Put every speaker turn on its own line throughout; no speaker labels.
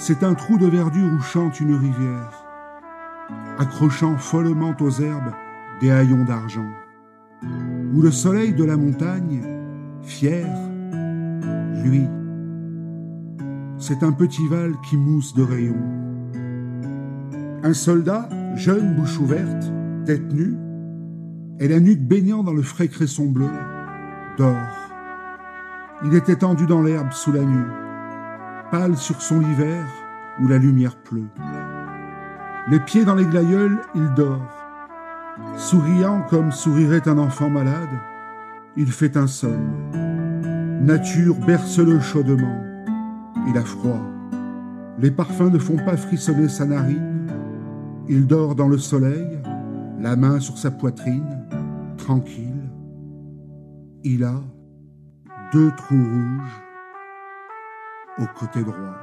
C'est un trou de verdure où chante une rivière, accrochant follement aux herbes des haillons d'argent, où le soleil de la montagne, fier, lui, c'est un petit Val qui mousse de rayons. Un soldat, jeune, bouche ouverte, tête nue, et la nuque baignant dans le frais cresson bleu, dort. Il est étendu dans l'herbe sous la nue, pâle sur son lit vert où la lumière pleut. Les pieds dans les glaïeuls, il dort. Souriant comme sourirait un enfant malade, il fait un somme. Nature berce-le chaudement. Il a froid. Les parfums ne font pas frissonner sa narine. Il dort dans le soleil, la main sur sa poitrine, tranquille. Il a 2 trous rouges au côté droit.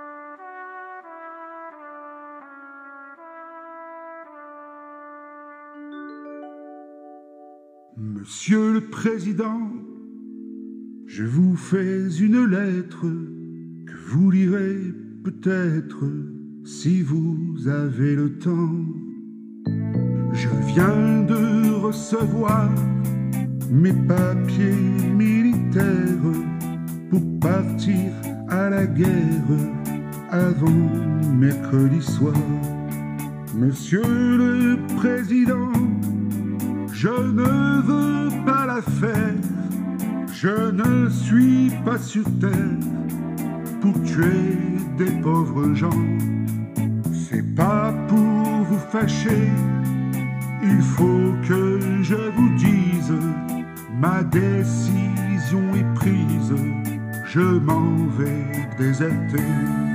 Monsieur le Président, je vous fais une lettre que vous lirez peut-être si vous avez le temps. Je viens de recevoir mes papiers militaires pour partir à la guerre avant mercredi soir. Monsieur le Président, je ne veux pas la faire, je ne suis pas sur terre pour tuer des pauvres gens. C'est pas pour vous fâcher, il faut que je vous dise, ma décision est prise, je m'en vais déserter.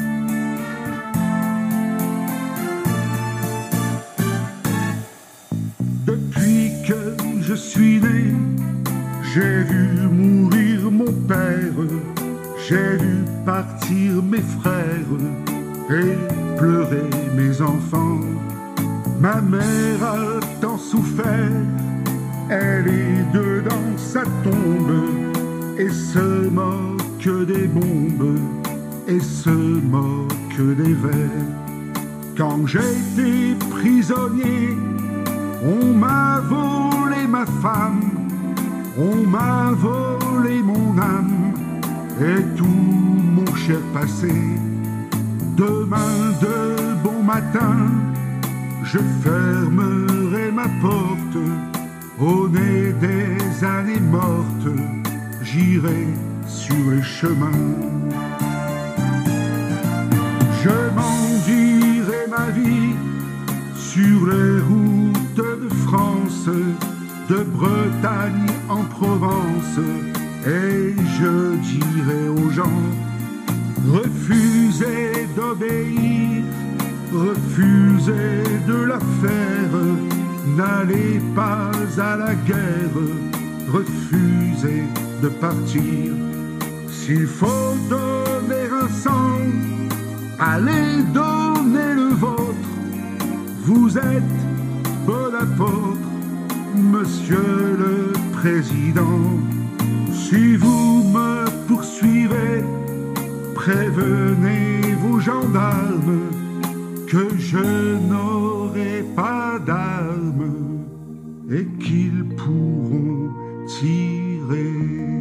Depuis que je suis né, j'ai vu mourir mon père, j'ai vu partir mes frères et pleurer mes enfants. Ma mère a tant souffert, elle est dedans sa tombe et se moque des bombes et se moque des vers. Quand j'étais prisonnier, on m'a volé ma femme, on m'a volé mon âme et tout mon cher passé. Demain de bon matin, je fermerai ma porte, au nez des années mortes, j'irai sur les chemins. Je m'envierai ma vie sur les routes de France, de Bretagne en Provence, et je dirai aux gens, refusez d'obéir, refusez de la faire, n'allez pas à la guerre, refusez de partir. S'il faut donner un sang, allez donner le vôtre. Vous êtes bon apôtre, Monsieur le Président. Si vous me poursuivez, prévenez vos gendarmes que je n'aurai pas d'armes et qu'ils pourront tirer.